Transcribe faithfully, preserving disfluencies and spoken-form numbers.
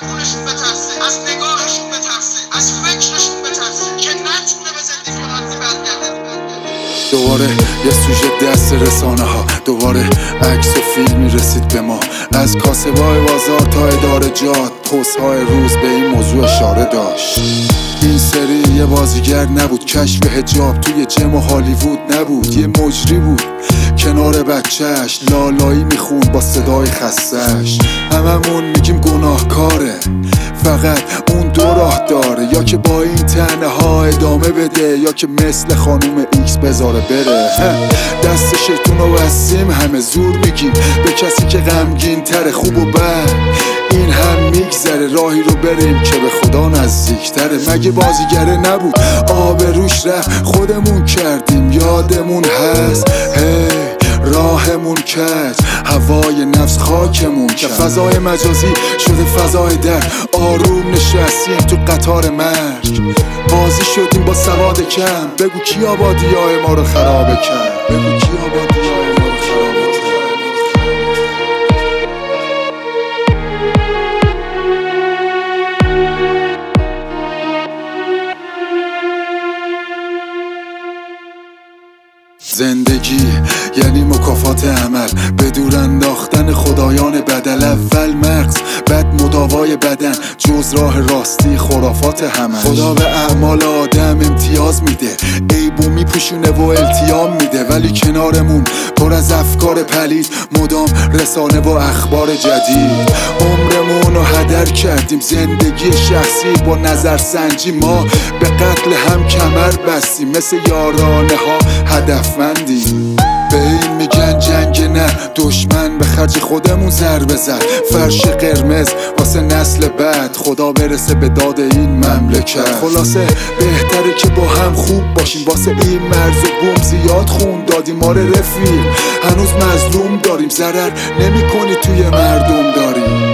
زبونشون بترسه، از نگاهشون بترسه، از فکرشون بترسه که نتونه به زندگی راضی برگرده. دوباره یه سوژه دست رسانه ها، دوباره عکس و فیلمی رسید به ما، از کاسبای بازار تا اداره جات، پست های روز به این موضوع اشاره داشت. این سری یه بازیگر نبود، کشف حجاب توی جم و هالیوود نبود، یه مجری بود کنار بچهش لالایی میخوند با صدای خستش. هممون میگیم گناهکاره، فقط اون دو راه داره، یا که با این طعنه ها ادامه بده یا که مثل خانوم ایکس بذاره بره. دست شیطون رو بستیم، همه زور میگیم به کسی که غمگین تره. خوب و بد این هم میگذره، راهی رو بریم که به خدا نزدیکتره. مگه بازیگره نبود آبروش رفت، خودمون کردیم یادمون هست. هی راهمون کج، هوای نفس خاکمون که فضای مجازی شده فضای در، آروم نشستیم تو قطار مرگ. بازی شدیم با سواد کم، بگو کی آبادیای ما رو خراب کرد، بگو کی آبادیای ما رو خراب کرد. زندگی یعنی مکافات عمل، به دور انداختن خدایان بدل. اول مغز بعد مداوای بدن، جز راه راستی خرافات همش. خدا به اعمال آدم امتیاز میده، عیبو میپوشونه و التیام میده، ولی کنارمون پر از افکار پلید، مدام رسانه و اخبار جدید. عمرمون رو هدر کردیم، زندگی شخصی با نظرسنجی، ما به قتل هم کمر بستیم، مثل یارانه ها هدفمندیم. به این میگن جنگ نه، دشمن به خرج خودمون ضربه زد. فرش قرمز واسه نسل بعد، خدا برسه به داد این مملکت. خلاصه بهتره که با هم خوب باشیم، واسه این مرز و بوم زیاد خون دادیم. ما رفیق هنوز مظلوم داریم، ضرر نمی کنی توی مردم داریم.